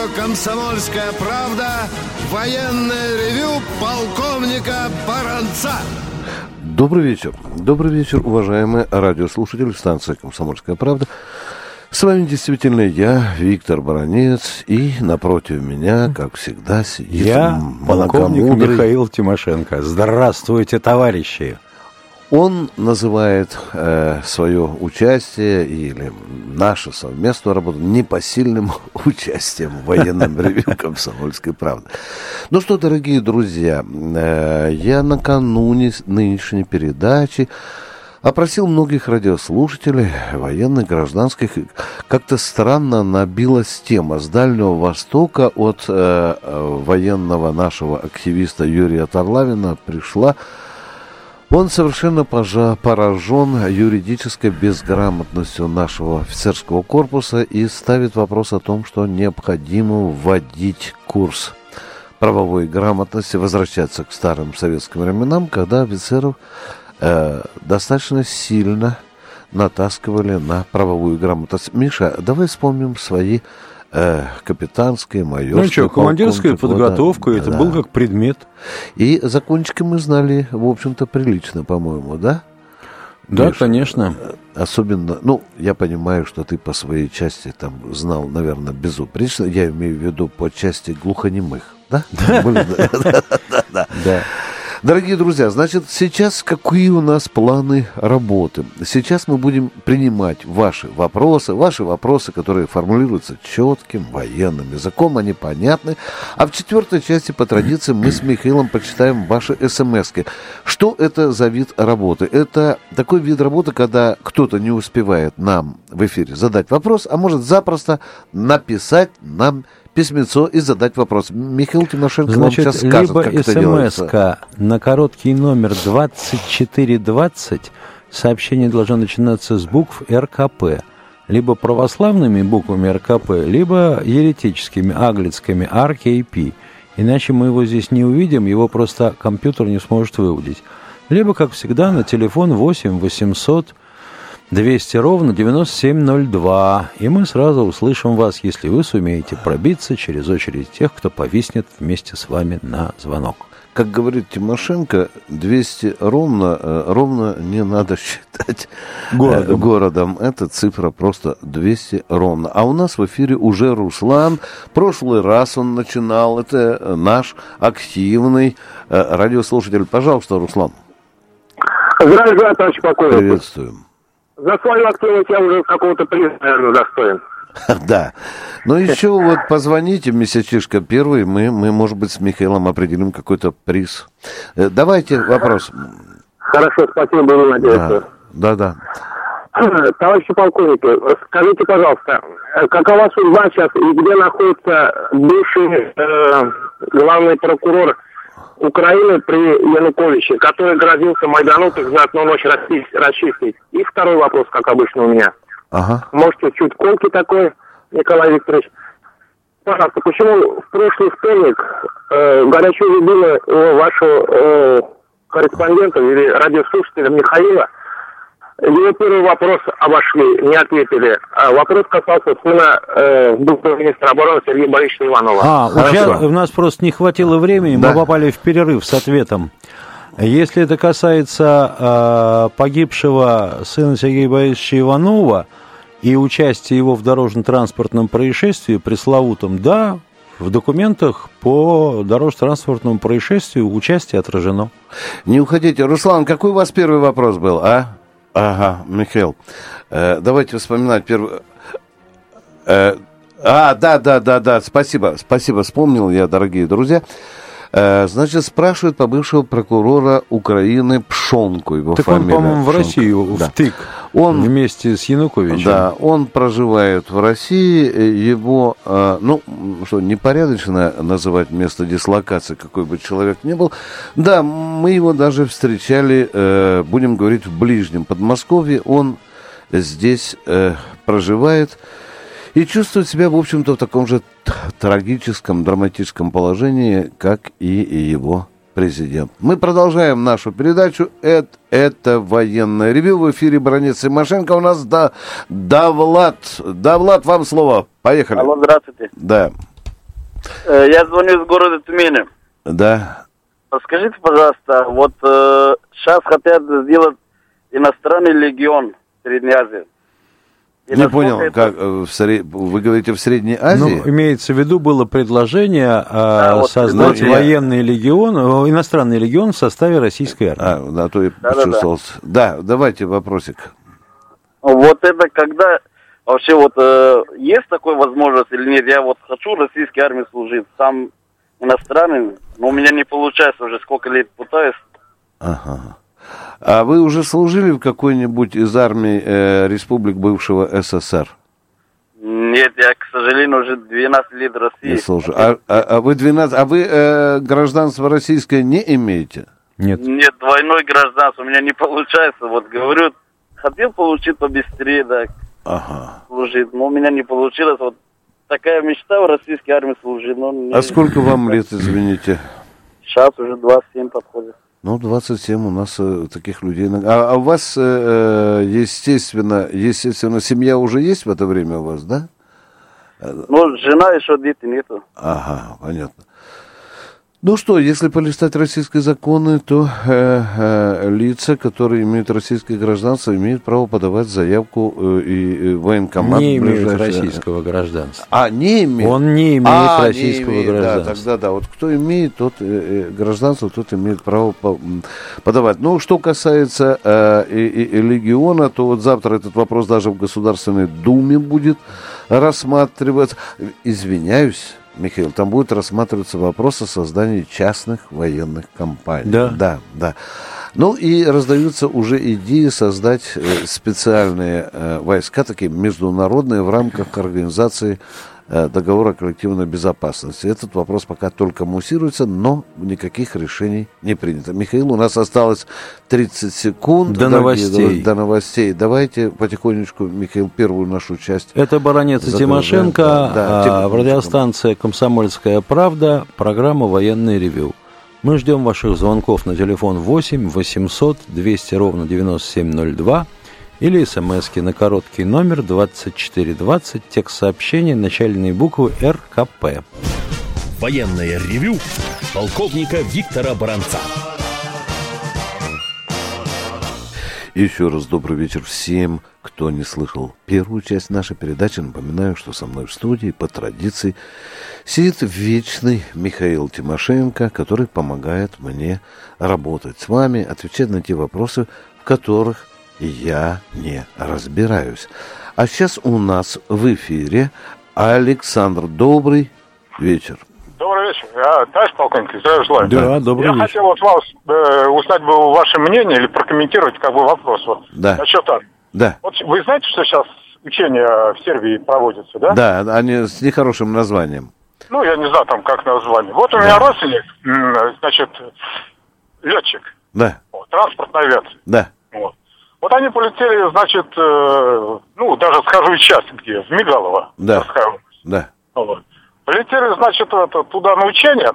«Комсомольская правда». Военное ревю полковника Баранца. Добрый вечер, уважаемые радиослушатели станции «Комсомольская правда». С вами действительно я, Виктор Баранец, и напротив меня, как всегда, сидит полковник Михаил Тимошенко. Здравствуйте, товарищи! Он называет свое участие или нашу совместную работу непосильным участием в военном ревью «Комсомольской правды». Ну что, дорогие друзья, я накануне нынешней передачи опросил многих радиослушателей, военных, гражданских. Как-то странно набилась тема с Дальнего Востока от военного нашего активиста Юрия Тарлавина пришла. Он совершенно поражен юридической безграмотностью нашего офицерского корпуса и ставит вопрос о том, что необходимо вводить курс правовой грамотности, возвращаться к старым советским временам, когда офицеров достаточно сильно натаскивали на правовую грамотность. Миша, давай вспомним свои капитанские, майорские. Ну что, командирская подготовка, это был как предмет. И закончики мы знали, в общем-то, прилично, по-моему, да? Да, Миша, конечно. Особенно, я понимаю, что ты по своей части там знал, наверное, безупречно. Я имею в виду по части глухонемых, да? Да. Дорогие друзья, значит, сейчас какие у нас планы работы? Сейчас мы будем принимать ваши вопросы, которые формулируются четким военным языком, они понятны. А в четвертой части, по традиции, мы с Михаилом почитаем ваши смски. Что это за вид работы? Это такой вид работы, когда кто-то не успевает нам в эфире задать вопрос, а может запросто написать нам письмецо и задать вопрос. Михаил Тимошенко вам сейчас скажет, как это делается. Либо смс-ка на короткий номер 2420, сообщение должно начинаться с букв РКП, либо православными буквами РКП, либо еретическими, аглицкими, РКП. Иначе мы его здесь не увидим, его просто компьютер не сможет выудить. Либо, как всегда, на телефон 8 800 200 ровно 9702, и мы сразу услышим вас, если вы сумеете пробиться через очередь тех, кто повиснет вместе с вами на звонок. Как говорит Тимошенко, 200 ровно не надо считать городом. Эта цифра просто 200 ровно. А у нас в эфире уже Руслан. Прошлый раз он начинал. Это наш активный радиослушатель. Пожалуйста, Руслан. Здравия, товарищ полковник. Приветствуем. За свою активность я уже какого-то приза, наверное, достоин. Да. Но еще вот позвоните, месячишка первый, мы, может быть, с Михаилом определим какой-то приз. Давайте вопрос. Хорошо, спасибо, буду надеяться. Да. Товарищи полковники, скажите, пожалуйста, какова судьба сейчас и где находится бывший главный прокурор Украины при Януковиче, который грозился майдануть их за одну ночь расчистить? И второй вопрос, как обычно у меня. Ага. Можете чуть колкий такой, Николай Викторович. Пожалуйста, почему в прошлый вторник горячо любимый вашего корреспондента или радиослушателя Михаила, его первый вопрос обошли, не ответили. Вопрос касался сына бывшего министра обороны Сергея Борисовича Иванова. У нас просто не хватило времени, мы попали в перерыв с ответом. Если это касается погибшего сына Сергея Борисовича Иванова и участия его в дорожно-транспортном происшествии пресловутом, да, в документах по дорожно-транспортному происшествию участие отражено. Не уходите. Руслан, какой у вас первый вопрос был, а? Ага, Михаил. Давайте вспоминать первый... Да. Спасибо, вспомнил я, дорогие друзья. Значит, спрашивает по бывшего прокурора Украины Пшонку, его так фамилия. Он, по-моему, в Россию втык вместе с Януковичем. Да, он проживает в России, его, непорядочно называть место дислокации, какой бы человек ни был. Да, мы его даже встречали, будем говорить, в ближнем Подмосковье, он здесь проживает. И чувствует себя, в общем-то, в таком же трагическом, драматическом положении, как и его президент. Мы продолжаем нашу передачу. Это военное ревью. В эфире Баранец Тимошенко. У нас Давлат. Давлат, вам слово. Поехали. Алло, здравствуйте. Да. Я звоню из города Тюмени. Да. Скажите, пожалуйста, вот сейчас хотят сделать иностранный легион в Средней Азии. Не понял, как вы говорите в Средней Азии? Ну, имеется в виду, было предложение создать военный легион, иностранный легион в составе российской армии. Да, то я почувствовался. Да, давайте вопросик. Вот это когда вообще вот есть такая возможность или нет? Я вот хочу в российской армии служить, сам иностранный, но у меня не получается, уже сколько лет пытаюсь. Ага. А вы уже служили в какой-нибудь из армий республик бывшего СССР? Нет, я, к сожалению, уже 12 лет в России. Не служу. Вы гражданство российское не имеете? Нет. Нет, двойной гражданство у меня не получается. Вот говорю, хотел получить побыстрее, да, служить, но у меня не получилось. Вот такая мечта в российской армии служить. Но А сколько вам лет, извините? Сейчас уже 27 подходит. Ну, 27 у нас таких людей. А у вас, естественно, семья уже есть в это время у вас, да? Ну, жена еще, дети нету. Ага, понятно. Ну что, если полистать российские законы, то лица, которые имеют российское гражданство, имеют право подавать заявку и военкомат. Не имеют российского гражданства. Не имеет? Он не имеет российского гражданства. Да, тогда да. Вот кто имеет гражданство, тот имеет право подавать. Ну, что касается легиона, то вот завтра этот вопрос даже в Государственной Думе будет рассматриваться. Извиняюсь, Михаил, там будет рассматриваться вопрос о создании частных военных компаний. Да. Да. Ну и раздаются уже идеи создать специальные войска, такие международные, в рамках организации договора о коллективной безопасности. Этот вопрос пока только муссируется, но никаких решений не принято. Михаил, у нас осталось 30 секунд. До новостей. До новостей. Давайте потихонечку, Михаил, первую нашу часть. Это баронец Тимошенко, радиостанция «Комсомольская правда», программа «Военный ревю». Мы ждем ваших звонков на телефон 8 800 200 ровно 9702 или смски на короткий номер 2420, текст сообщения, начальные буквы РКП. Военное ревю полковника Виктора Баранца. Еще раз добрый вечер всем, кто не слышал первую часть нашей передачи. Напоминаю, что со мной в студии по традиции сидит вечный Михаил Тимошенко, который помогает мне работать с вами, отвечать на те вопросы, в которых я не разбираюсь. А сейчас у нас в эфире Александр. Добрый вечер. Добрый вечер. Товарищ полковник, здравия желаю. Да, добрый вечер. Я хотел вот вас узнать бы ваше мнение или прокомментировать как бы вопрос. Вот, насчет армии. Да. Вот вы знаете, что сейчас учения в Сербии проводятся, да? Да, они с нехорошим названием. Ну, я не знаю там как название. Вот у меня родственник, значит, летчик. Да. Транспортной авиации. Да. Вот они полетели, значит, даже скажу сейчас где, в Мигалово. Да. Да. Полетели, значит, туда на учения,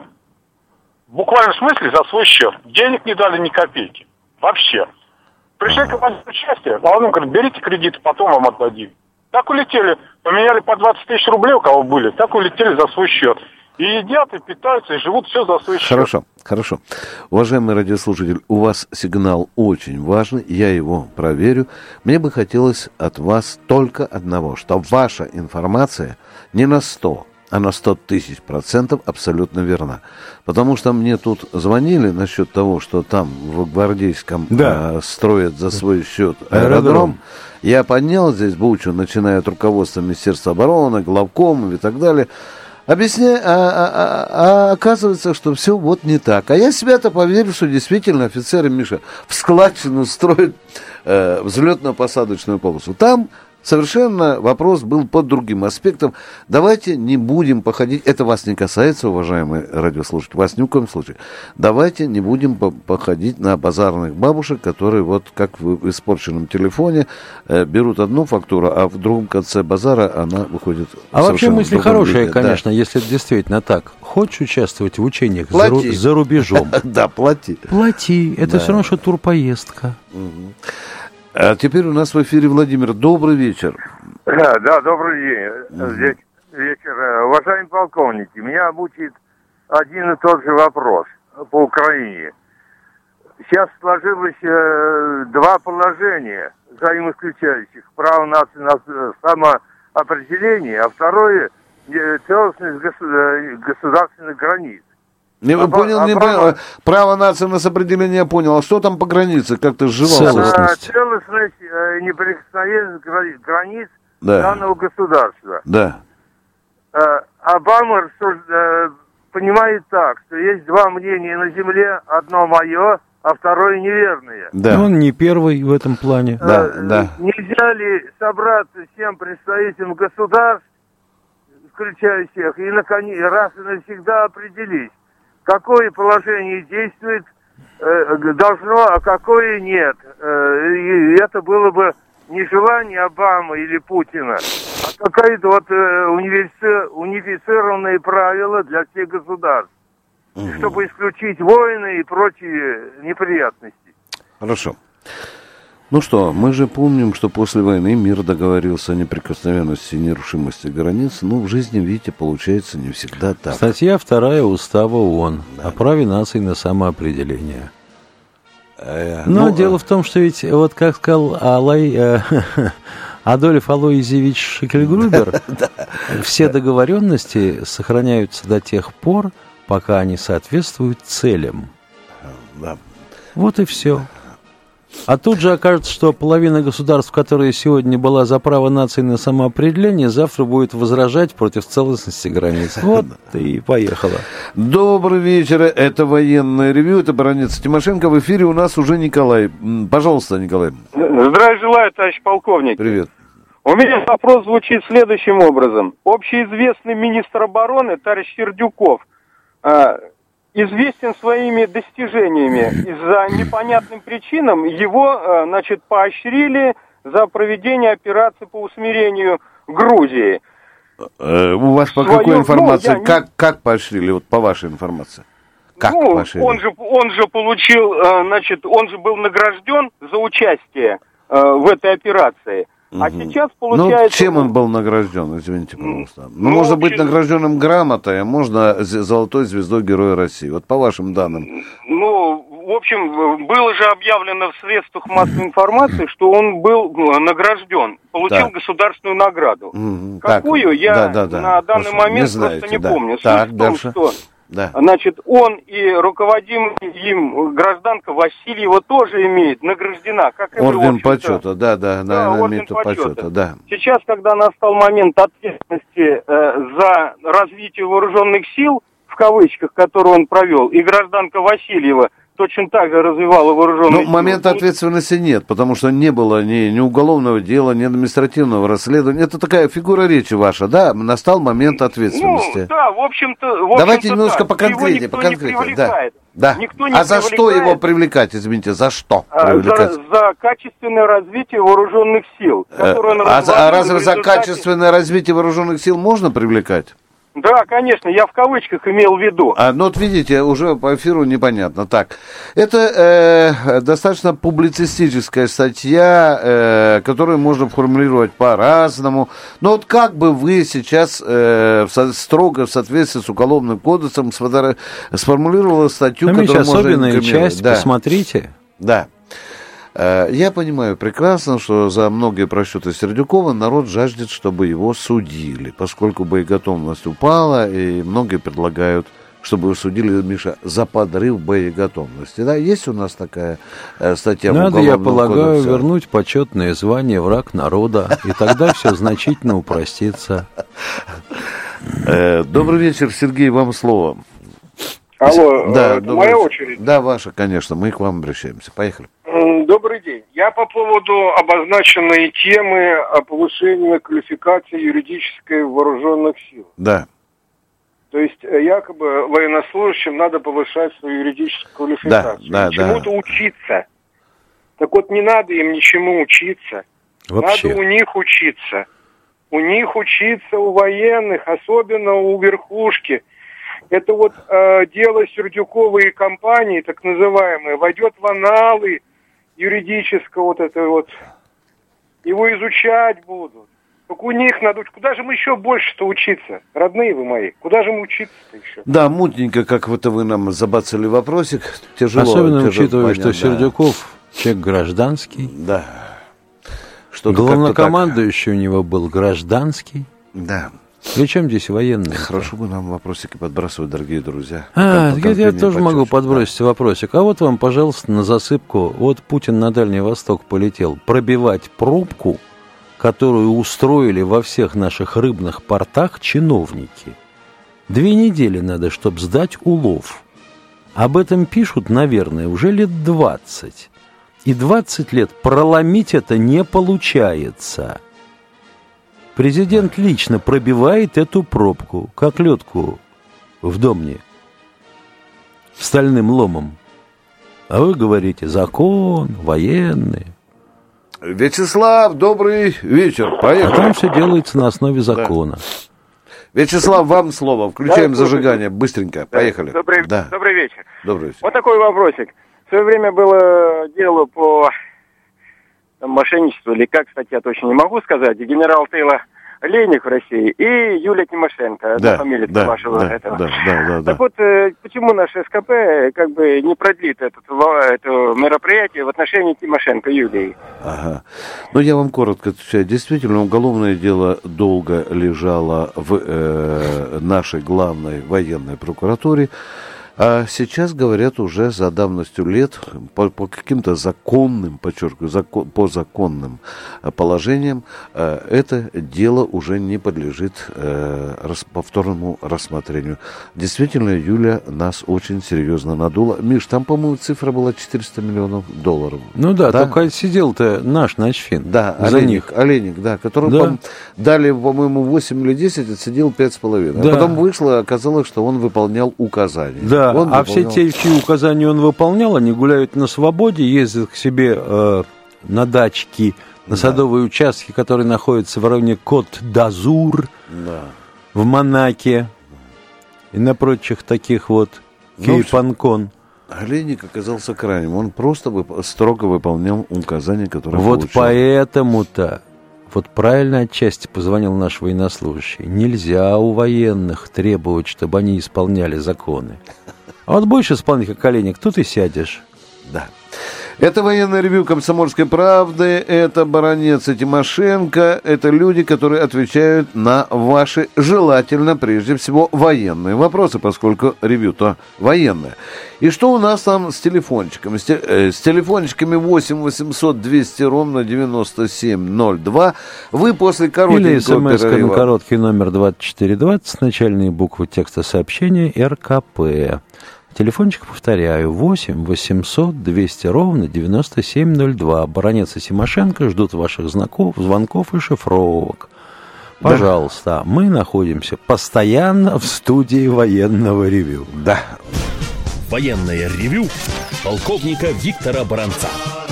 в буквальном смысле за свой счет. Денег не дали ни копейки. Вообще. Пришли к команде участия, а он говорит, берите кредит, потом вам отдадим. Так улетели, поменяли по 20 тысяч рублей, у кого были, так улетели за свой счет. И едят, и питаются, и живут все за свой счет. Хорошо. Уважаемый радиослушатель, у вас сигнал очень важный, я его проверю. Мне бы хотелось от вас только одного, что ваша информация не на 100, а на 100 000% абсолютно верна. Потому что мне тут звонили насчет того, что там в Гвардейском строят за свой счет аэродром. Я поднял здесь бучу, начиная от руководства Министерства обороны, главкомов и так далее. Объясняю, оказывается, что все вот не так. А я себя-то поверил, что действительно офицеры, Миша, в складчину строят взлетно-посадочную полосу. Там совершенно вопрос был под другим аспектом. Давайте не будем походить, это вас не касается, уважаемые радиослушатели, вас ни в коем случае. Давайте не будем походить на базарных бабушек, которые вот как в испорченном телефоне берут одну фактуру, а в другом конце базара она выходит. А вообще мысли хорошие, конечно, если это действительно так. Хочешь участвовать в учениях за рубежом? Да, плати. Плати, это все равно, что турпоездка. А теперь у нас в эфире Владимир. Добрый вечер. Да, добрый день. Здесь вечер. Уважаемые полковники, меня мучает один и тот же вопрос по Украине. Сейчас сложилось два положения взаимоисключающих. Право нации на самоопределение, а второе – целостность государственных границ. Не понял, право нации на самоопределение я понял. А что там по границе? Как ты сживал? Целостность и неприкосновенность границ данного государства. Да. Обама понимает так, что есть два мнения на земле, одно мое, а второе неверное. Да. Он не первый в этом плане. Нельзя ли собраться всем представителям государств, включая всех, и раз и навсегда определить, какое положение действует, должно, а какое нет. И это было бы не желание Обамы или Путина, а какие-то вот унифицированные правила для всех государств, чтобы исключить войны и прочие неприятности. Хорошо. Ну что, мы же помним, что после войны мир договорился о неприкосновенности и нерушимости границ. Но в жизни, видите, получается не всегда так. Статья 2 Устава ООН о праве наций на самоопределение. Но дело в том, что ведь, вот как сказал Адольф Алоизьевич Шикельгрубер, все договоренности сохраняются до тех пор, пока они соответствуют целям. Вот и все. А тут же окажется, что половина государств, которая сегодня была за право нации на самоопределение, завтра будет возражать против целостности границ. Вот и поехала. Добрый вечер, это военное ревью, это баронец Тимошенко. В эфире у нас уже Николай. Пожалуйста, Николай. Здравия желаю, товарищ полковник. Привет. У меня вопрос звучит следующим образом. Общеизвестный министр обороны, товарищ Сердюков, известен своими достижениями. Из-за непонятным причинам его, поощрили за проведение операции по усмирению Грузии. У вас по какой информации? Как поощрили, вот по вашей информации? Как поощрили? Он же получил, он же был награжден за участие в этой операции. А сейчас получается... Ну, чем он был награжден, извините, пожалуйста? Можно быть награжденным грамотой, а можно золотой звездой Героя России. Вот по вашим данным. В общем, было же объявлено в средствах массовой информации, что он был награжден, получил государственную награду. Какую, я на данный момент просто не помню. Суть в том, что... он и руководимая им гражданка Васильева тоже имеет, награждена, как и вы, орден почета, орден почета, да. Сейчас, когда настал момент ответственности за развитие вооруженных сил, в кавычках, который он провел, и гражданка Васильева точно так же развивала вооруженные силы. Момента ответственности нет, потому что не было ни уголовного дела, ни административного расследования. Это такая фигура речи ваша, да? Настал момент ответственности. В общем-то давайте немножко поконкретнее. Да. Никто не за что его привлекать, извините, за что привлекать? За качественное развитие вооруженных сил. Разве за качественное развитие вооруженных сил можно привлекать? Да, конечно, я в кавычках имел в виду. Вот видите, уже по эфиру непонятно. Так, это достаточно публицистическая статья, которую можно формулировать по-разному. Но вот как бы вы сейчас строго в соответствии с Уголовным кодексом сформулировали статью, которую можно особенная часть, посмотрите. Да. Я понимаю прекрасно, что за многие просчеты Сердюкова народ жаждет, чтобы его судили, поскольку боеготовность упала, и многие предлагают, чтобы его судили, Миша, за подрыв боеготовности. Да, есть у нас такая статья в Уголовном кодексе? Я полагаю, вернуть почетное звание враг народа, и тогда все значительно упростится. Добрый вечер, Сергей, вам слово. Алло, моя очередь? Да, ваша, конечно, мы к вам обращаемся. Поехали. Добрый день. Я по поводу обозначенной темы о повышении квалификации юридической вооруженных сил. Да. То есть, якобы, военнослужащим надо повышать свою юридическую квалификацию. Чему-то учиться. Так вот, не надо им ничему учиться. Вообще. Надо у них учиться. У них учиться, у военных, особенно у верхушки. Это вот дело Сердюкова и компании, так называемые, войдет в аналы юридического его изучать будут. Так у них надо... Куда же мы еще больше-то учиться? Родные вы мои, куда же мы учиться-то еще? Да, мутненько, как вот вы нам забацали вопросик. Тяжело. Особенно учитывая, что Сердюков человек гражданский. Да. Главнокомандующий у него был гражданский. Да. Причем здесь военные? Хорошо бы нам вопросики подбрасывать, дорогие друзья. Я тоже могу подбросить вопросик. А вот вам, пожалуйста, на засыпку. Вот Путин на Дальний Восток полетел пробивать пробку, которую устроили во всех наших рыбных портах чиновники. 2 недели надо, чтобы сдать улов. Об этом пишут, наверное, уже лет 20. И 20 лет проломить это не получается. Президент лично пробивает эту пробку, как лёдку в Домне, стальным ломом. А вы говорите, закон, военные. Вячеслав, добрый вечер. Поехали. А там все делается на основе закона. Да. Вячеслав, вам слово. Включаем зажигание. Быстренько. Поехали. Добрый вечер. Добрый вечер. Вот такой вопросик. В свое время было дело по мошенничеству, или как, кстати, я точно не могу сказать. Генерал тыла Олейник в России и Юлия Тимошенко, фамилия вашего этого. Да. Так вот, почему наш СКП как бы не продлит это мероприятие в отношении Тимошенко Юлии? Ага. Ну, я вам коротко отвечаю. Действительно, уголовное дело долго лежало в нашей главной военной прокуратуре. А сейчас, говорят, уже за давностью лет по каким-то законным, подчеркиваю, по законным положениям это дело уже не подлежит повторному рассмотрению. Действительно, Юля нас очень серьезно надула. Миш, там, по-моему, цифра была $400 миллионов. Ну да, только сидел-то наш начфин. Да, Олейник, да, которому дали, по-моему, 8 или 10, отсидел 5,5. А потом вышло, оказалось, что он выполнял указания. Да, все те, чьи указания он выполнял, они гуляют на свободе, ездят к себе на дачки, на садовые участки, которые находятся в районе Кот-д'Азур, в Монаке и на прочих таких вот Кейп-Анкон. Олейник оказался крайним, он просто строго выполнял указания, которые вот получал. Поэтому-то, вот правильно отчасти позвонил наш военнослужащий, нельзя у военных требовать, чтобы они исполняли законы. А вот будешь исполнять как Олейник, тут и сядешь. Да. Это военное ревью «Комсомольской правды», это баронец и Тимошенко, это люди, которые отвечают на ваши, желательно, прежде всего, военные вопросы, поскольку ревью-то военное. И что у нас там с телефончиками? С телефончиками 8 800 200 ровно 9702. Вы после коротенького или смс на короткий номер 2420, начальные буквы текста сообщения РКП. Телефончик, повторяю, 8 800 200 ровно 9702. Баронец и Тимошенко ждут ваших звонков и шифровок. Пожалуйста, мы находимся постоянно в студии военного ревью. Да. Военное ревью полковника Виктора Баранца.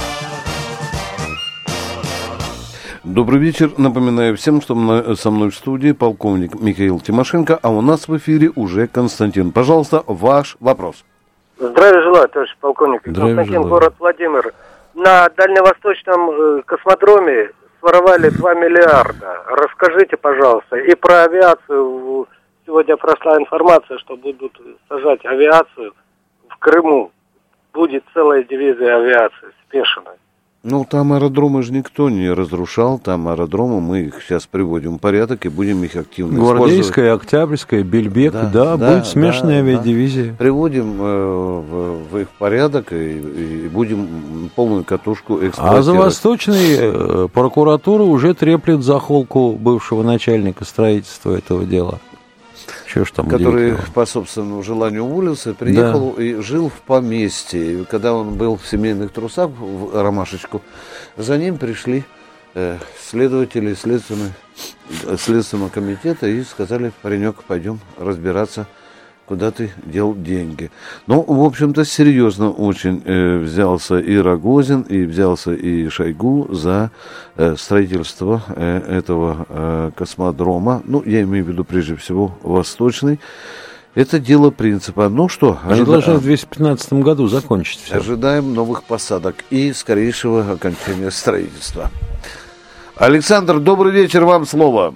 Добрый вечер. Напоминаю всем, что со мной в студии полковник Михаил Тимошенко, а у нас в эфире уже Константин. Пожалуйста, ваш вопрос. Здравия желаю, товарищ полковник. Константин, город Владимир. На дальневосточном космодроме своровали 2 миллиарда. Расскажите, пожалуйста. И про авиацию. Сегодня прошла информация, что будут сажать авиацию в Крыму. Будет целая дивизия авиации спешенной. Ну, там аэродромы же никто не разрушал, там аэродромы, мы их сейчас приводим в порядок и будем их активно использовать. Гвардейская, Октябрьская, Бельбек, будет смешанная авиадивизия. Приводим в их порядок и будем полную катушку эксплуатировать. А за Восточной прокуратура уже треплет за холку бывшего начальника строительства этого дела. Который по собственному желанию уволился, приехал и жил в поместье. И когда он был в семейных трусах, в ромашечку, за ним пришли следователи Следственного комитета и сказали: паренек, пойдем разбираться, куда ты дел деньги. Ну, в общем-то, серьезно очень взялся и Рогозин, и взялся и Шойгу за строительство этого космодрома. Ну, я имею в виду, прежде всего, Восточный. Это дело принципа. Ну что, они должны в 2015 году закончить все. Ожидаем новых посадок и скорейшего окончания строительства. Александр, добрый вечер, вам слово.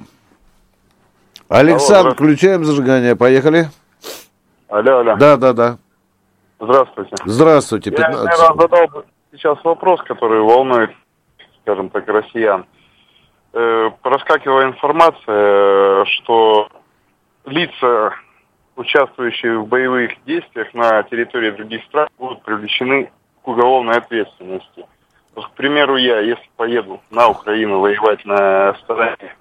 Александр, включаем зажигание, поехали. Алло. Да. Здравствуйте. Здравствуйте, 15. Я задал сейчас вопрос, который волнует, скажем так, россиян. Проскакивала информация, что лица, участвующие в боевых действиях на территории других стран, будут привлечены к уголовной ответственности. Вот, к примеру, я, если поеду на Украину воевать на стороне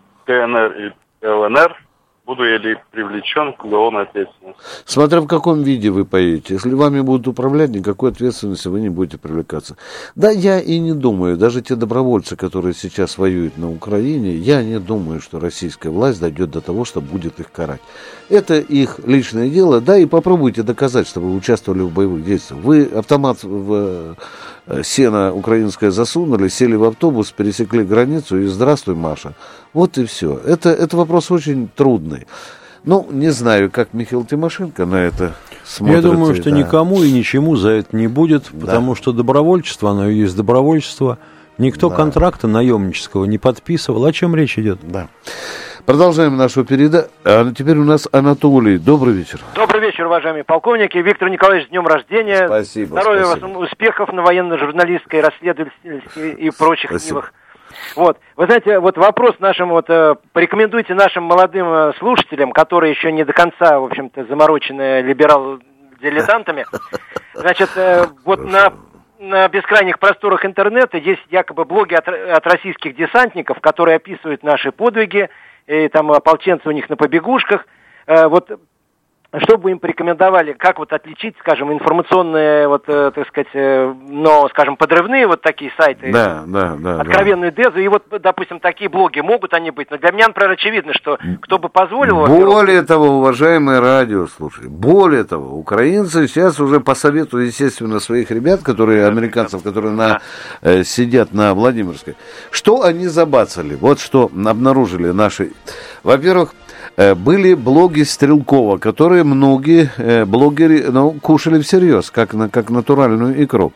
ДНР и ЛНР, буду я ли привлечен к уголовной ответственности? Смотря в каком виде вы поедете. Если вами будут управлять, никакой ответственности вы не будете привлекаться. Да, я и не думаю, даже те добровольцы, которые сейчас воюют на Украине, я не думаю, что российская власть дойдет до того, что будет их карать. Это их личное дело, да, и попробуйте доказать, что вы участвовали в боевых действиях. Вы автомат в сено украинское засунули, сели в автобус, пересекли границу и здравствуй, Маша. Вот и все. Это вопрос очень трудный. Ну, не знаю, как Михаил Тимошенко на это смотрит. Я думаю, что никому и ничему за это не будет, потому что добровольчество, оно и есть добровольчество. Никто контракта наемнического не подписывал. О чем речь идет? Да. Продолжаем нашу передачу. А теперь у нас Анатолий. Добрый вечер. Добрый вечер, уважаемые полковники. Виктор Николаевич, с днем рождения. Спасибо. Здоровья вам, успехов на военно-журналистской, расследовательской и прочих нивах. Вот. Вы знаете, вот вопрос нашим, порекомендуйте нашим молодым слушателям, которые еще не до конца, в общем-то, заморочены либерал-дилетантами. Значит, вот на бескрайних просторах интернета есть якобы блоги от российских десантников, которые описывают наши подвиги, и там ополченцы у них на побегушках. Вот что бы им порекомендовали, как вот отличить, скажем, информационные, так сказать, скажем, подрывные вот такие сайты, откровенную дезу, и вот, допустим, такие блоги могут они быть, но для меня, например, очевидно, что кто бы позволил... Более того, уважаемые радиослушатели, более того, украинцы сейчас уже по совету, естественно, своих ребят, американцев, которые сидят на Владимирской, что они забацали, вот что обнаружили наши, во-первых, были блоги Стрелкова, которые многие блогеры кушали всерьез, как натуральную икру.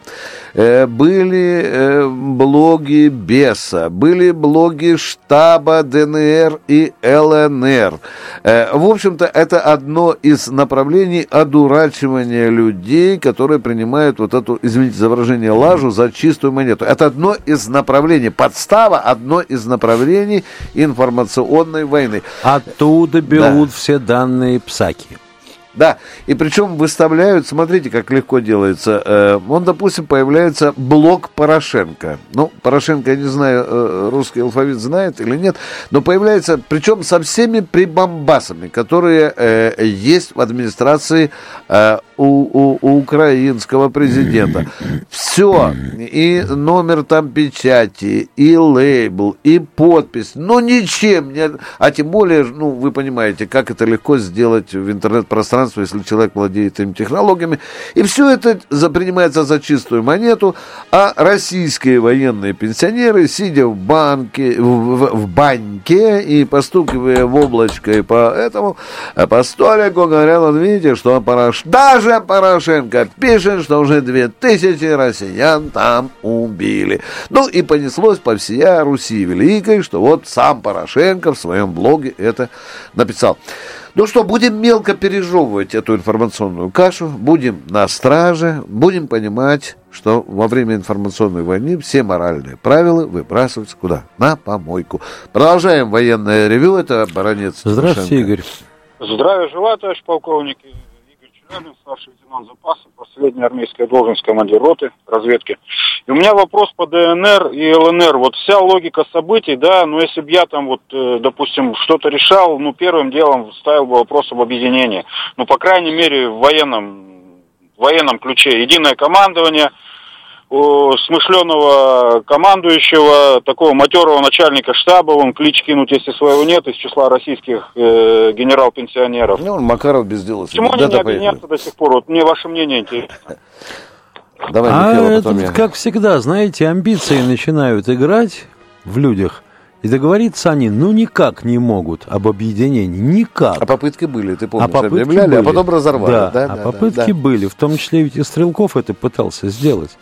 Были блоги Беса, были блоги штаба ДНР и ЛНР. В общем-то, это одно из направлений одурачивания людей, которые принимают вот эту, извините за выражение, лажу за чистую монету. Это одно из направлений, подстава, одно из направлений информационной войны. Оттуда берут все данные псаки. Да, и причем выставляют, смотрите, как легко делается. Допустим, появляется блог Порошенко. Ну, Порошенко, я не знаю, русский алфавит знает или нет, но появляется, причем со всеми прибамбасами, которые есть в администрации у украинского президента. Все, и номер там печати, и лейбл, и подпись, но ничем не... А тем более, вы понимаете, как это легко сделать в интернет-пространстве, если человек владеет этими технологиями. И все это принимается за чистую монету, а российские военные пенсионеры, сидя в банке и постукивая в облачко и по столику, говорят, вот видите, что даже Порошенко пишет, что уже 2000 россиян там убили. И понеслось по всей Руси Великой, что вот сам Порошенко в своем блоге это написал. Что, будем мелко пережевывать эту информационную кашу, будем на страже, будем понимать, что во время информационной войны все моральные правила выбрасываются куда? На помойку. Продолжаем военное ревю, это Баранец. Здравствуйте, Игорь. Здравия желаю, товарищ полковник. Игорь Челябин, старший лейтенант запаса, последняя армейская должность, командир роты разведки. И у меня вопрос по ДНР и ЛНР. Вот вся логика событий, но если бы я там допустим, что-то решал, первым делом ставил бы вопрос об объединении. По крайней мере, в военном ключе. Единое командование, смышленого командующего, такого матерого начальника штаба, клич кинуть, если своего нет, из числа российских генерал-пенсионеров. Макаров без дела. Почему они не объединятся до сих пор? Мне ваше мнение интересно. Давай, Михаил, как всегда, знаете, амбиции начинают играть в людях, и договориться они, никак не могут об объединении, никак. А попытки были, ты помнишь, объявляли, а потом разорвали. Попытки были, в том числе ведь и Стрелков это пытался сделать.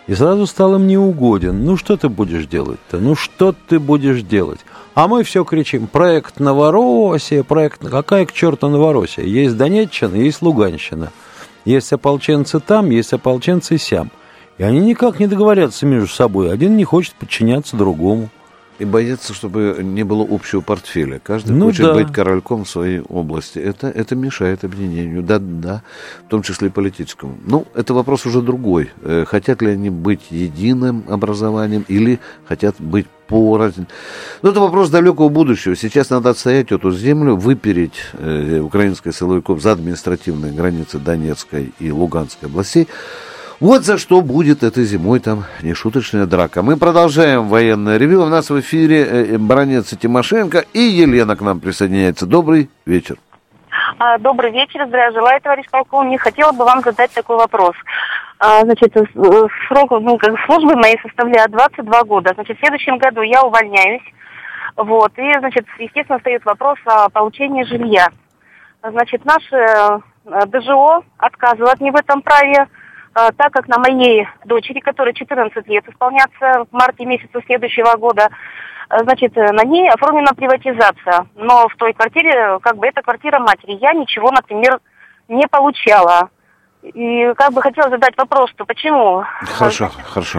И сразу стал им неугоден. Ну, что ты будешь делать-то? Ну, что ты будешь делать? А мы все кричим: проект Новороссия, проект... Какая к черту Новороссия? Есть Донеччина, есть Луганщина. Есть ополченцы там, есть ополченцы сям. И они никак не договорятся между собой. Один не хочет подчиняться другому. И боятся, чтобы не было общего портфеля. Каждый хочет быть корольком в своей области. Это мешает объединению. Да, в том числе и политическому. Ну, это вопрос уже другой. Хотят ли они быть единым образованием или хотят быть порознь. Но это вопрос далекого будущего. Сейчас надо отстоять эту землю, выпереть украинских силовиков за административные границы Донецкой и Луганской областей. Вот за что будет этой зимой там нешуточная драка. Мы продолжаем военное ревью. У нас в эфире баронец Тимошенко и Елена к нам присоединяется. Добрый вечер. Добрый вечер, здравия желаю, товарищ полковник. Хотела бы вам задать такой вопрос. Значит, срок службы моей составляет 22 года. Значит, в следующем году я увольняюсь. Вот, и, значит, естественно, встает вопрос о получении жилья. Значит, наше ДЖО отказывает мне в этом праве, так как на моей дочери, которой 14 лет исполняться в марте месяце следующего года, значит, на ней оформлена приватизация. Но в той квартире, эта квартира матери. Я ничего, например, не получала. И хотела задать вопрос, что почему... Хорошо.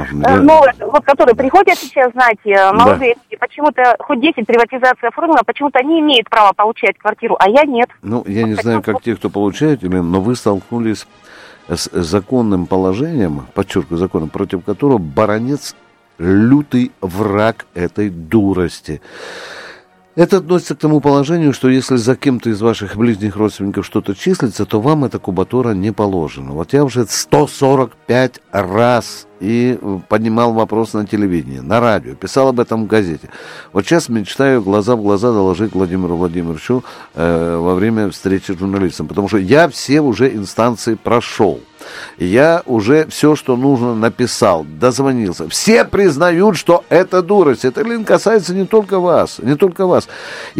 Вот которые приходят сейчас, знаете, молодые люди, почему-то хоть 10 приватизаций оформлена, почему-то они имеют право получать квартиру, а я нет. Ну, я не знаю, как те, кто получает, но вы столкнулись с законным положением, подчеркиваю, законом, против которого баронец лютый враг этой дурости. Это относится к тому положению, что если за кем-то из ваших ближних родственников что-то числится, то вам эта кубатура не положена. Вот я уже 145 раз и поднимал вопрос на телевидении, на радио, писал об этом в газете. Вот сейчас мечтаю глаза в глаза доложить Владимиру Владимировичу во время встречи с журналистом, потому что я все уже инстанции прошел. Я уже все, что нужно, написал, дозвонился. Все признают, что это дурость. Это, Лен, касается не только вас, не только вас.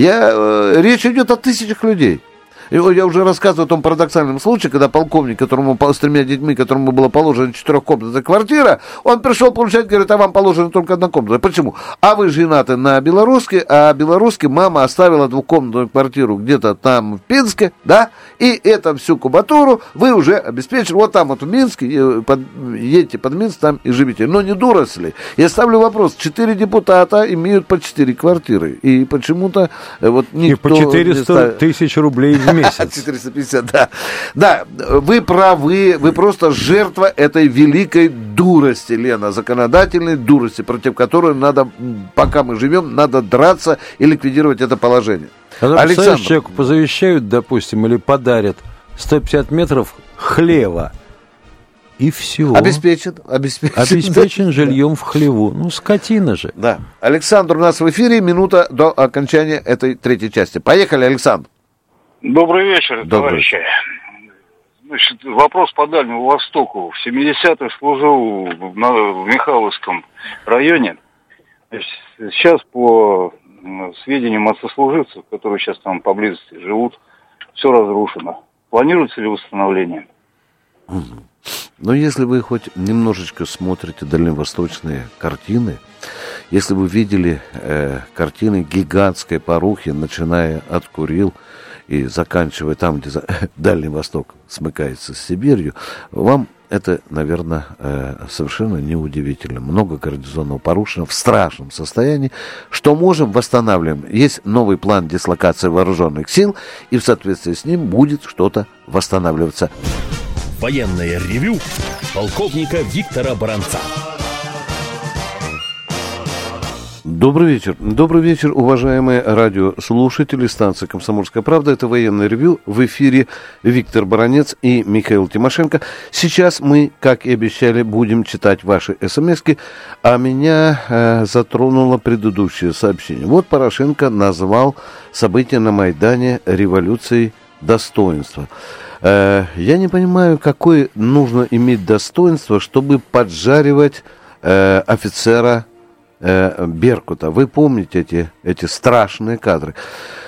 Речь идет о тысячах людей. Я уже рассказывал о том парадоксальном случае, когда полковник, которому с 3 детьми, которому была положена 4-комнатная квартира, он пришел получать, говорит, а вам положена только 1 комната. Почему? А вы женаты на белоруске, а белоруске мама оставила 2-комнатную квартиру где-то там в Пинске, да, и эту всю кубатуру вы уже обеспечили. Вот там вот в Минске, едете под Минск, там и живите. Но не дурость ли? Я ставлю вопрос, 4 депутата имеют по 4 квартиры, и почему-то вот никто... И по 400 тысяч рублей в месяц. 450, да. Да, вы правы, вы просто жертва этой великой дурости, Лена, законодательной дурости, против которой надо, пока мы живем, надо драться и ликвидировать это положение. Александр, человеку позавещают, допустим, или подарят 150 метров хлева, и все. Обеспечен жильем в хлеву. Ну, скотина же. Да. Александр у нас в эфире, минута до окончания этой 3-й части. Поехали, Александр. Добрый вечер, товарищи. Значит, вопрос по Дальнему Востоку. В 70-х служил в Михайловском районе. Значит, сейчас, по сведениям от сослуживцев, которые сейчас там поблизости живут, все разрушено. Планируется ли восстановление? Но если вы хоть немножечко смотрите дальневосточные картины, если вы видели картины гигантской порухи, начиная от Курил и заканчивая там, где Дальний Восток смыкается с Сибирью, вам это, наверное, совершенно неудивительно. Много гарнизонов порушено в страшном состоянии. Что можем, восстанавливаем. Есть новый план дислокации вооруженных сил, и в соответствии с ним будет что-то восстанавливаться. Военное ревю полковника Виктора Баранца. Добрый вечер. Добрый вечер, уважаемые радиослушатели станции «Комсомольская правда». Это военное ревью. В эфире Виктор Баранец и Михаил Тимошенко. Сейчас мы, как и обещали, будем читать ваши смски, а меня затронуло предыдущее сообщение. Вот Порошенко назвал события на Майдане революцией достоинства. Я не понимаю, какое нужно иметь достоинство, чтобы поджаривать офицера Беркута. Вы помните эти страшные кадры?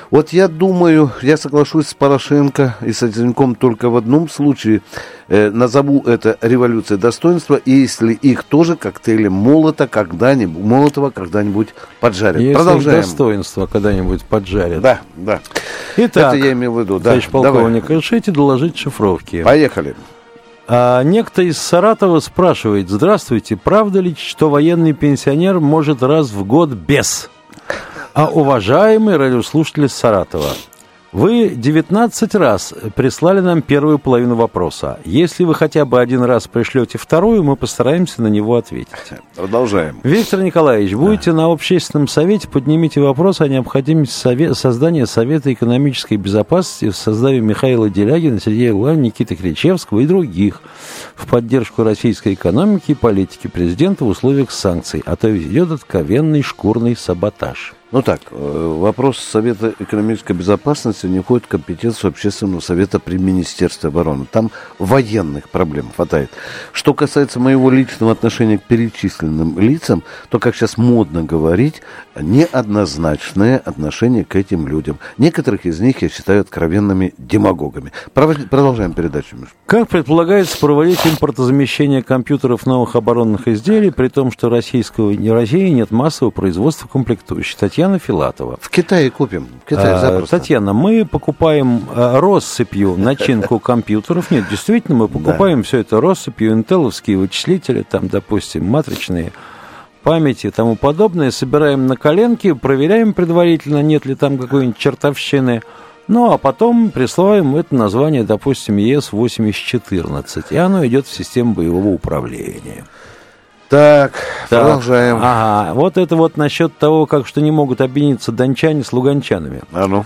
Вот я думаю, я соглашусь с Порошенко и с Озеренком только в одном случае. Назову это революцией достоинства, и если их тоже коктейли Молотова когда-нибудь поджарят. Если Продолжаем. Достоинство когда-нибудь поджарят. Да, да. Итак, это я имею в виду. Да. Товарищ полковник, решите доложить шифровки. Поехали. Некто из Саратова спрашивает: здравствуйте, правда ли, что военный пенсионер может раз в год без? Уважаемые радиослушатели из Саратова, вы 19 раз прислали нам первую половину вопроса. Если вы хотя бы один раз пришлете вторую, мы постараемся на него ответить. Продолжаем. Виктор Николаевич, будете на общественном совете, поднимите вопрос о необходимости создания Совета экономической безопасности в составе Михаила Делягина, Сергея Лаврина, Никиты Кричевского и других в поддержку российской экономики и политики президента в условиях санкций, а то ведь идет откровенный шкурный саботаж. Ну так, вопрос Совета экономической безопасности не входит в компетенцию Общественного совета при Министерстве обороны. Там военных проблем хватает. Что касается моего личного отношения к перечисленным лицам, то, как сейчас модно говорить, неоднозначное отношение к этим людям. Некоторых из них я считаю откровенными демагогами. Продолжаем передачу, Миша. Как предполагается проводить импортозамещение компьютеров новых оборонных изделий, при том, что в России нет массового производства комплектующих? Татьяна Филатова. В Китае купим. В Китае запросто. Татьяна, мы покупаем россыпью начинку компьютеров. Нет, действительно, мы покупаем все это россыпью, интеловские вычислители, там, допустим, матричные памяти и тому подобное. Собираем на коленке, проверяем предварительно, нет ли там какой-нибудь чертовщины. Ну, а потом присваиваем это название, допустим, ЕС-8014. И оно идет в систему боевого управления. Так, продолжаем. Ага, вот это вот насчет того, как что не могут объединиться дончане с луганчанами.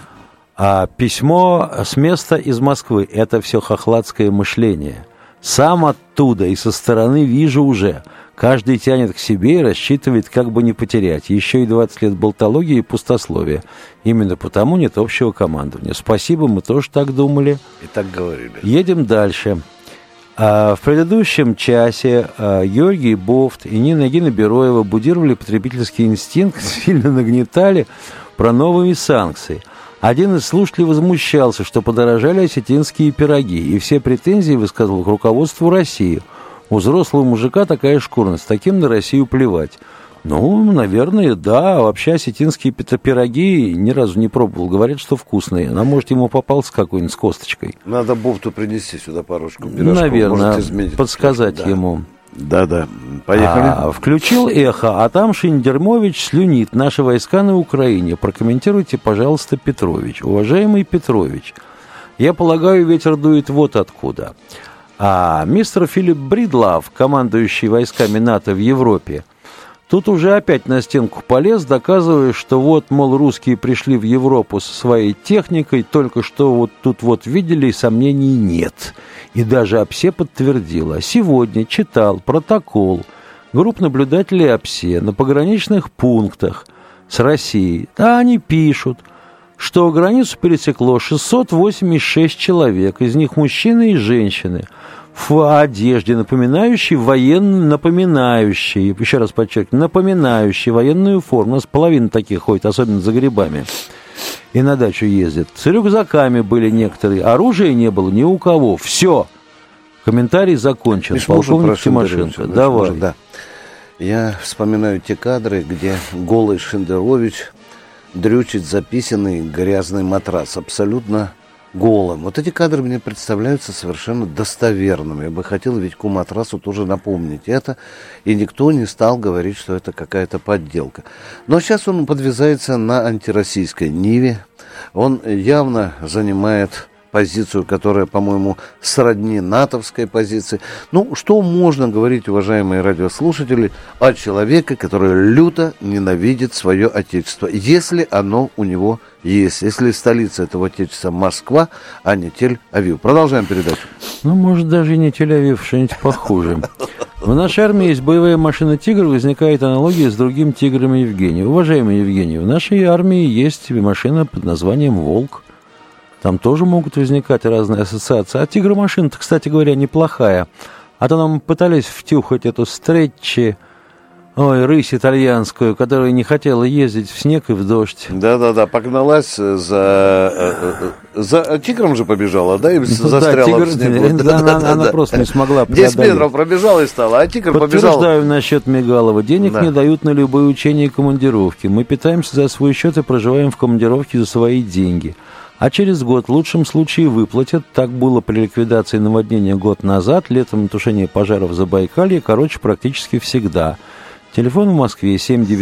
Письмо с места из Москвы – это все хохладское мышление. Сам оттуда и со стороны вижу уже. Каждый тянет к себе и рассчитывает, как бы не потерять. Еще и 20 лет болтологии и пустословия. Именно потому нет общего командования. Спасибо, мы тоже так думали. И так говорили. Едем дальше. В предыдущем часе Георгий Бофт и Нина Бероева будировали потребительский инстинкт, сильно нагнетали про новые санкции. Один из слушателей возмущался, что подорожали осетинские пироги, и все претензии высказывал к руководству России. У взрослого мужика такая шкурность, таким на Россию плевать. Ну, наверное, да. Вообще осетинские пироги ни разу не пробовал. Говорят, что вкусные. А может, ему попался какой-нибудь с косточкой. Надо Бофту принести сюда парочку пирожков. Наверное, подсказать ему. Да, поехали. Включил эхо, а там Шиндермович слюнит. Наши войска на Украине. Прокомментируйте, пожалуйста, Петрович. Уважаемый Петрович, я полагаю, ветер дует вот откуда. Мистер Филипп Бридлав, командующий войсками НАТО в Европе, тут уже опять на стенку полез, доказывая, что вот, мол, русские пришли в Европу со своей техникой, только что вот тут вот видели, и сомнений нет. И даже ОПСЕ подтвердила. Сегодня читал протокол групп наблюдателей ОПСЕ на пограничных пунктах с Россией. Да, они пишут, что границу пересекло 686 человек, из них мужчины и женщины, в одежде, напоминающей еще раз подчеркиваю, напоминающей военную форму. У нас половина таких ходит, особенно за грибами. И на дачу ездят. С рюкзаками были некоторые. Оружия не было ни у кого. Все. Комментарий закончен. Полковник Тимошенко. Давай. Да. Я вспоминаю те кадры, где голый Шендерович дрючит записанный грязный матрас. Абсолютно голым. Вот эти кадры мне представляются совершенно достоверными. Я бы хотел Витьку Матрасу тоже напомнить это. И никто не стал говорить, что это какая-то подделка. Но сейчас он подвязается на антироссийской ниве. Он явно занимает позицию, которая, по-моему, сродни натовской позиции. Ну, что можно говорить, уважаемые радиослушатели, о человеке, который люто ненавидит свое отечество, если оно у него есть, если столица этого отечества Москва, а не Тель-Авив. Продолжаем передачу. Ну, может, даже и не Тель-Авив, что-нибудь похуже. В нашей армии есть боевая машина «Тигр», возникает аналогия с другим «Тигром» Евгений. Уважаемый Евгений, в нашей армии есть машина под названием «Волк». Там тоже могут возникать разные ассоциации. А «Тигр»-машина-то, кстати говоря, неплохая. А то нам пытались втюхать эту стретчи Ой, рысь итальянскую, которая не хотела ездить в снег и в дождь. Да-да-да, погналась за тигром же побежала, да, и застряла в снегу. Она просто не смогла преодолеть. 10 метров пробежала и стала, а тигр побежал. Подтверждаю насчет Мигалова. Денег не дают на любые учения и командировки. Мы питаемся за свой счет и проживаем в командировке за свои деньги. А через год в лучшем случае выплатят. Так было при ликвидации наводнения год назад, летом на тушение пожаров в Забайкалье, практически всегда. Телефон в Москве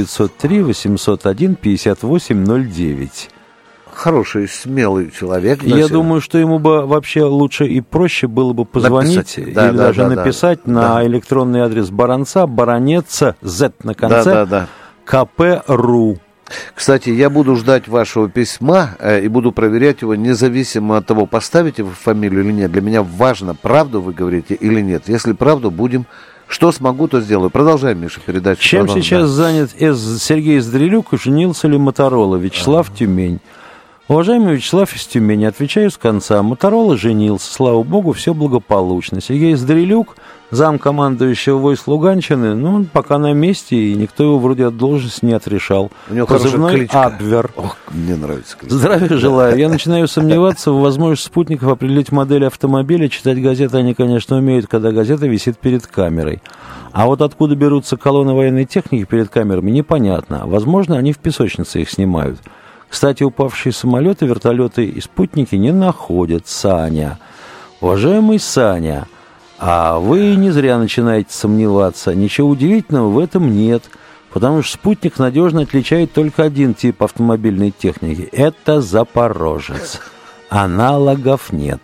7-903-801-5809. Хороший, смелый человек. Я думаю, что ему бы вообще лучше и проще было бы позвонить написать на электронный адрес Баранца, Баранеца, Z на конце, КП.ру. Кстати, я буду ждать вашего письма и буду проверять его независимо от того, поставите вы фамилию или нет. Для меня важно, правду вы говорите или нет. Если правду, будем... Что смогу, то сделаю. Продолжаем, Миша, передачу. Чем сейчас занят Сергей Здрелюк и женился ли Моторола? Вячеслав, Тюмень. Уважаемый Вячеслав из Тюмени, отвечаю с конца. Моторола женился, слава богу, все благополучно. Сергей Здрелюк, замкомандующего войск Луганщины, он пока на месте, и никто его вроде от должности не отрешал. У него позывной Абвер. Ох, мне нравится кличка. Здравия желаю. Я начинаю сомневаться в возможности спутников определить модель автомобиля. Читать газеты они, конечно, умеют, когда газета висит перед камерой. А вот откуда берутся колонны военной техники перед камерами, непонятно. Возможно, они в песочнице их снимают. Кстати, упавшие самолеты, вертолеты и спутники не находят. Саня. Уважаемый Саня, а вы не зря начинаете сомневаться. Ничего удивительного в этом нет. Потому что спутник надежно отличает только один тип автомобильной техники. Это Запорожец. Аналогов нет.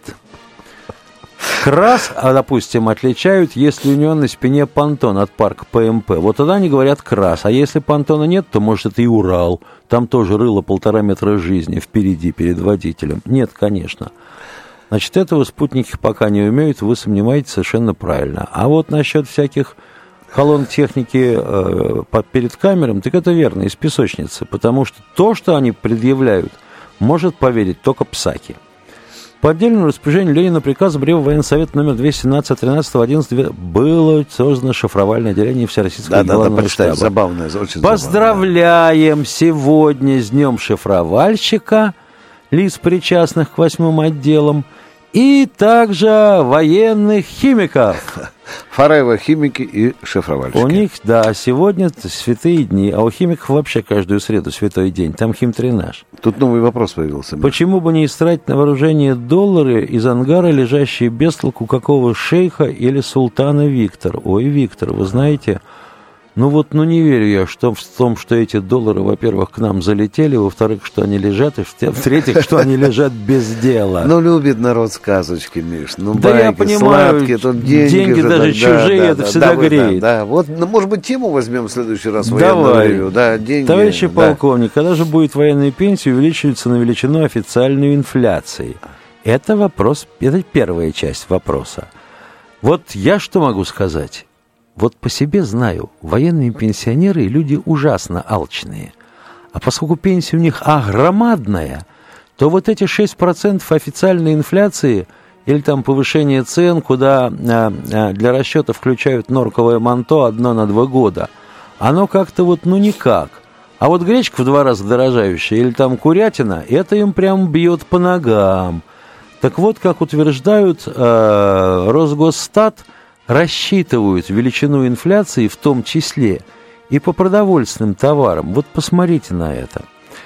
КРАС, допустим, отличают, если у него на спине понтон от парка ПМП. Вот тогда они говорят КРАС. А если понтона нет, то, может, это и Урал. Там тоже рыло 1,5 метра жизни впереди, перед водителем. Нет, конечно. Значит, этого спутники пока не умеют, вы сомневаетесь совершенно правильно. А вот насчет всяких колонн техники перед камерами, так это верно, из песочницы. Потому что то, что они предъявляют, может поверить только псаки. По отдельному распоряжению Ленина приказом Реввоенсовета номер 217 13.11 было создано шифровальное отделение Всероссийского главного штаба. Забавное, очень Поздравляем сегодня с Днем шифровальщика, лиц, причастных к 8 отделам, и также военных химиков. Фараева химики и шифровальщики. У них, да, сегодня святые дни, а у химиков вообще каждую среду святой день. Там химтренаж. Тут новый вопрос появился. Почему бы не истратить на вооружение доллары из ангара, лежащие без толку какого шейха или султана Виктор? Ой, Виктор, вы знаете... не верю я в том, что эти доллары, во-первых, к нам залетели, во-вторых, что они лежат, и в-третьих, что они лежат без дела. Любит народ сказочки, Миш. Да байки, я понимаю, сладкие, тут деньги даже чужие, это всегда греет. Да, вот, может быть, тему возьмем в следующий раз. Давай. Да, деньги. Товарищи полковник, когда же будет военная пенсия увеличиваться на величину официальной инфляции? Это вопрос, это первая часть вопроса. Вот я что могу сказать? Вот по себе знаю, военные пенсионеры – люди ужасно алчные. А поскольку пенсия у них громадная, то вот эти 6% официальной инфляции или там повышение цен, куда для расчета включают норковое манто одно на 2 года, оно как-то никак. А вот гречка в 2 раза дорожающая или там курятина, это им прям бьет по ногам. Так вот, как утверждают Росгосстат, рассчитывают величину инфляции в том числе и по продовольственным товарам. Вот посмотрите на это.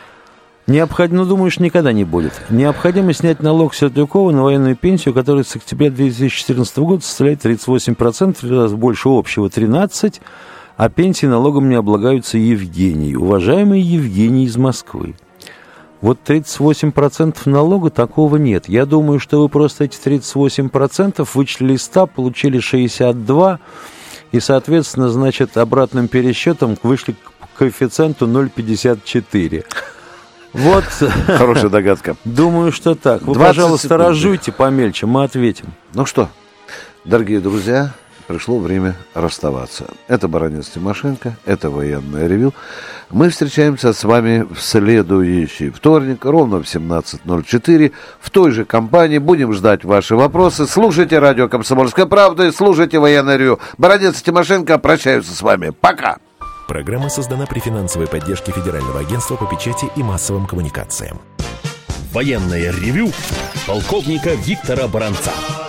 Думаешь, никогда не будет. Необходимо снять налог Сердюкова на военную пенсию, которая с октября 2014 года составляет 38%, в 3 раза больше общего 13%, а пенсии налогом не облагаются Евгений. Уважаемый Евгений из Москвы. Вот 38% налога такого нет. Я думаю, что вы просто эти 38% вычли из 100, получили 62, и, соответственно, обратным пересчетом вышли к коэффициенту 0,54. Вот. Хорошая догадка. Думаю, что так. Вы, пожалуйста, разжуйте помельче, мы ответим. Ну что, дорогие друзья, пришло время расставаться. Это Баранец Тимошенко, это Военное ревью. Мы встречаемся с вами в следующий вторник, ровно в 17:04, в той же компании. Будем ждать ваши вопросы. Слушайте радио «Комсомольская правда» и слушайте Военное ревью. Баранец Тимошенко прощаются с вами. Пока! Программа создана при финансовой поддержке Федерального агентства по печати и массовым коммуникациям. Военное ревю полковника Виктора Баранца.